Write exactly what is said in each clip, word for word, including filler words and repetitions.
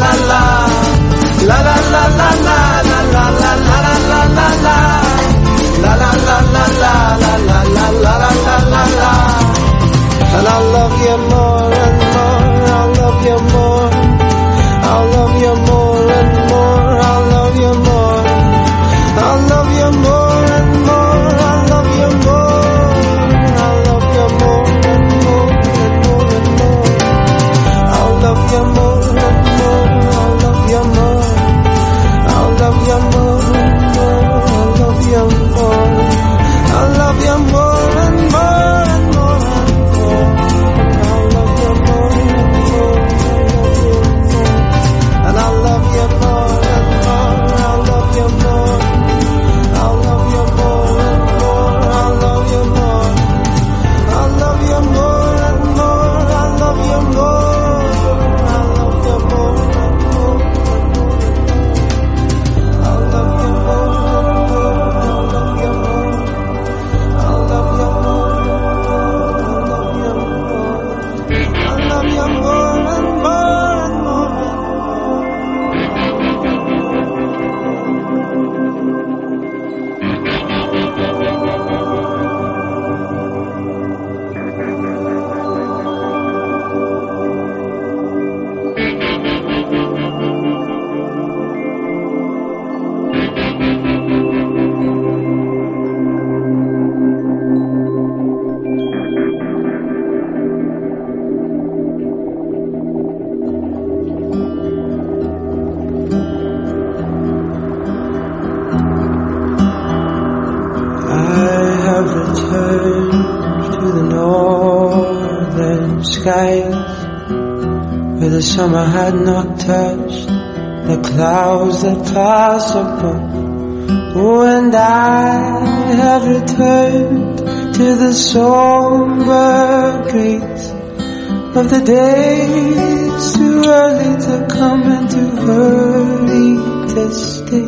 la la. La la la la la la la la la la la la. La la la la la la la la la la la la. And I'll love you more and more, I'll love you more. I'll love you more and more, I'll love you more. I'll love you more and more, I'll love you more. I'll love you more and more and more and more. I'll love you more and more, I'll love you more. I'll love you more and more, I'll love you more. I'll love you more and more and more and more. I'll love you more and more, and I'll love you more and more. I'll love you more. I'll love you more and more. I'll love you more. I'll love you more and more. I'll love you more. I'll love you more and more. I'll love you more and more. I'll love you more. I'll love you more. I'll love you more and more and more. I have returned to the northern skies, where the summer had not touched the clouds that pass above. Oh, and I have returned to the somber grace of the days too early to come and too early to stay.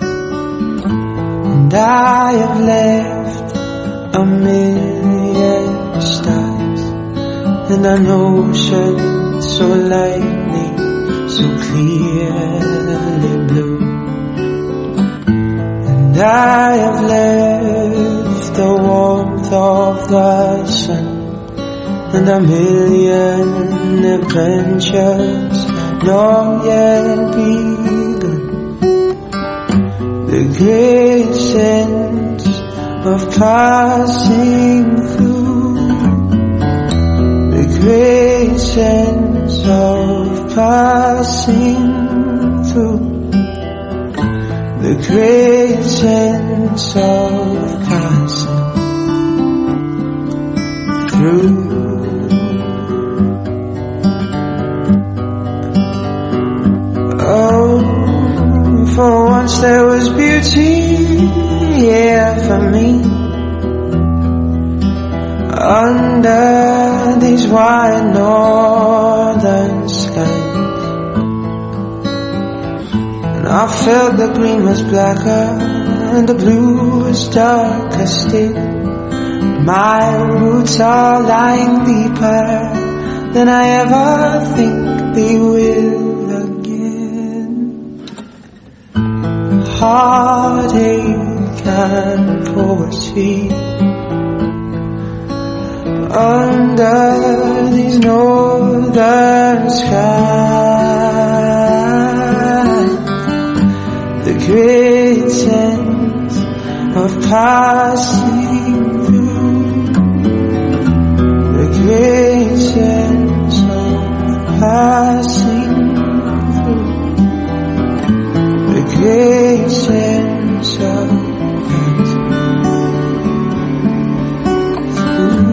And I have left a million stars in an ocean so lightly, so clearly blue. And I have left the warmth of the sun and a million adventures not yet begun. The great sense of passing through, the great sense of passing through, the great sense of passing through. Oh, for once there was beauty here for me under these wide northern skies. I felt the green was blacker and the blue was darker still. My roots are lying deeper than I ever think they will again. Heartache and poetry under these northern skies. The great sense of passing through, the great sense of passing through, the great sense of passing through.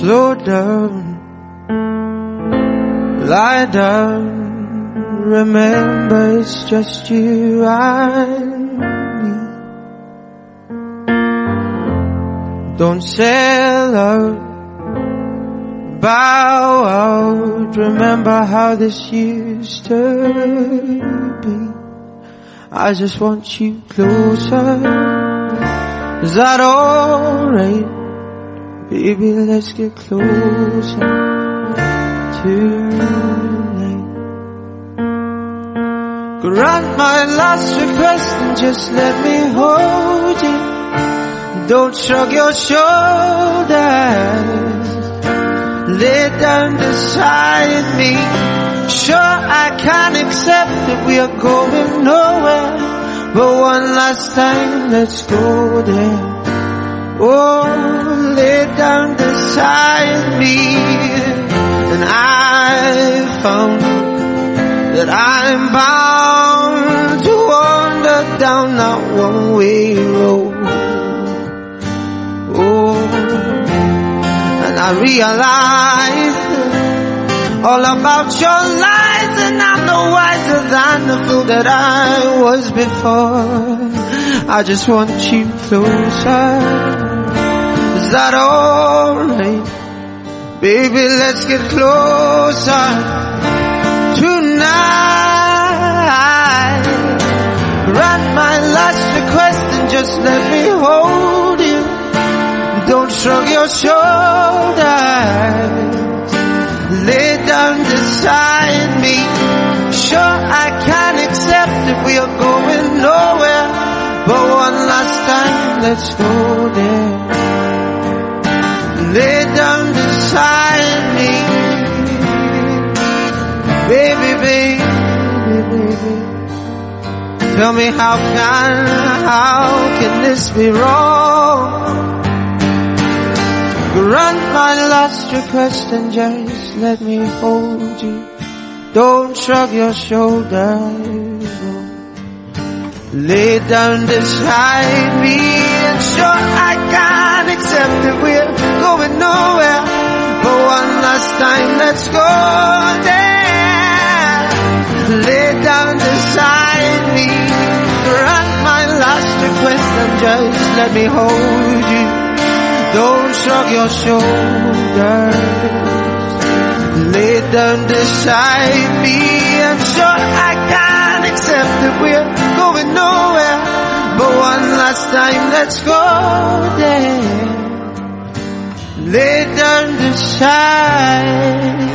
slow down, lie down. Remember, it's just you and me. Don't sell out, bow out. Remember how this used to be. I just want you closer. Is that alright? Baby, let's get closer tonight. Grant my last request and just let me hold you. Don't shrug your shoulders. Lay down beside me. Sure, I can accept that we are going nowhere, but one last time, let's go there. Oh, lay down beside me. And I found that I'm bound to wander down that one-way road. Oh, and I realized all about your lies, and I'm no wiser than the fool that I was before. I just want you closer. Is that alright? Baby, let's get closer tonight. Grant my last request and just let me hold you. Don't shrug your shoulders. Lay down beside me. Sure, I can accept that we are going nowhere, but one last time, let's go there. Lay down beside me. Baby, baby, baby. Tell me how can, how can this be wrong? Grant my last request and just let me hold you. Don't shrug your shoulders. Lay down beside me, and sure I can accept that we're going nowhere, but one last time, let's go there. Lay down beside me. Grant my last request and just let me hold you. Don't shrug your shoulders. Lay down beside me, and sure I can accept that we're going nowhere, but one last time, let's go there. Lay down beside